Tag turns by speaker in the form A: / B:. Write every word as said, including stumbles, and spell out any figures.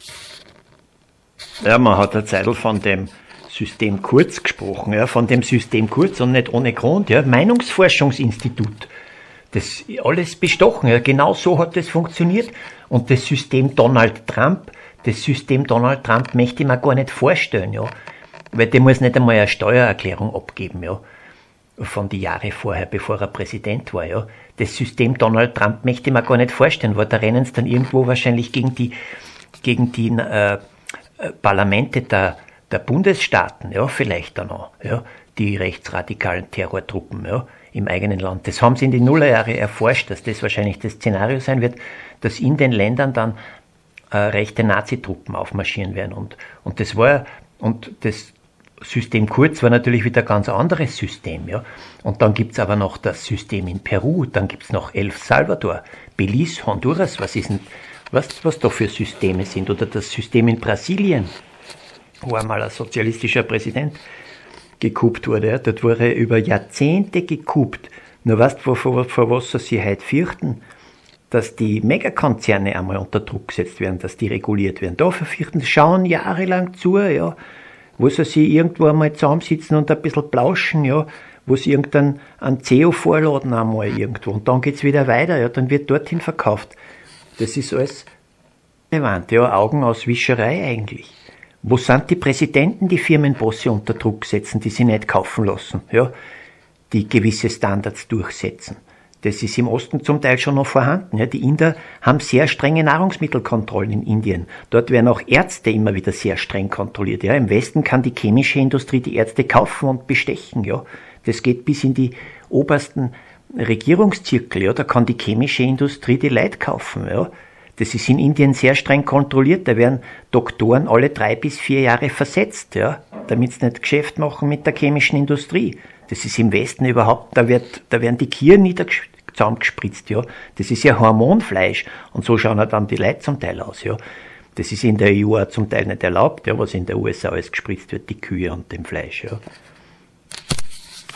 A: Ja, man hat eine Zeitl von dem System Kurz gesprochen, ja, von dem System Kurz und nicht ohne Grund, ja, Meinungsforschungsinstitut. Das alles bestochen, ja, genau so hat das funktioniert. Und das System Donald Trump, das System Donald Trump möchte ich mir gar nicht vorstellen, ja. Weil der muss nicht einmal eine Steuererklärung abgeben, ja. Von die Jahre vorher, bevor er Präsident war, ja. Das System Donald Trump möchte ich mir gar nicht vorstellen, weil da rennen sie dann irgendwo wahrscheinlich gegen die, gegen die, äh, Parlamente der, der Bundesstaaten, ja, vielleicht dann auch, ja, die rechtsradikalen Terrortruppen, ja, im eigenen Land. Das haben sie in den Nullerjahren erforscht, dass das wahrscheinlich das Szenario sein wird, dass in den Ländern dann äh, rechte Nazitruppen aufmarschieren werden. Und, und das war, und das System Kurz war natürlich wieder ein ganz anderes System, ja. Und dann gibt's aber noch das System in Peru, dann gibt's noch El Salvador, Belize, Honduras, was ist denn, was, was da für Systeme sind, oder das System in Brasilien, wo einmal ein sozialistischer Präsident gekupt wurde, ja. Dort wurde über Jahrzehnte gekupt. Nur weißt du, vor, vor was sie sich heute fürchten? Dass die Megakonzerne einmal unter Druck gesetzt werden, dass die reguliert werden. Da verfürchten sie, schauen jahrelang zu, ja, wo sie sich irgendwo einmal zusammensitzen und ein bisschen plauschen, ja, wo sie irgendeinen C E O vorladen einmal irgendwo. Und dann geht's wieder weiter, ja, dann wird dorthin verkauft. Das ist alles relevant, ja, Augenauswischerei eigentlich. Wo sind die Präsidenten, die Firmenbosse unter Druck setzen, die sie nicht kaufen lassen, ja, die gewisse Standards durchsetzen? Das ist im Osten zum Teil schon noch vorhanden. Ja. Die Inder haben sehr strenge Nahrungsmittelkontrollen in Indien. Dort werden auch Ärzte immer wieder sehr streng kontrolliert. Ja. Im Westen kann die chemische Industrie die Ärzte kaufen und bestechen. Ja. Das geht bis in die obersten Regierungszirkel. Ja. Da kann die chemische Industrie die Leute kaufen. Ja. Das ist in Indien sehr streng kontrolliert. Da werden Doktoren alle drei bis vier Jahre versetzt, ja, damit sie nicht Geschäft machen mit der chemischen Industrie. Das ist im Westen überhaupt, da wird, da werden die Kieren zusammengespritzt, ja. Das ist ja Hormonfleisch. Und so schauen ja dann die Leute zum Teil aus, ja. Das ist in der E U auch zum Teil nicht erlaubt, ja, was in der U S A alles gespritzt wird, die Kühe und dem Fleisch, ja.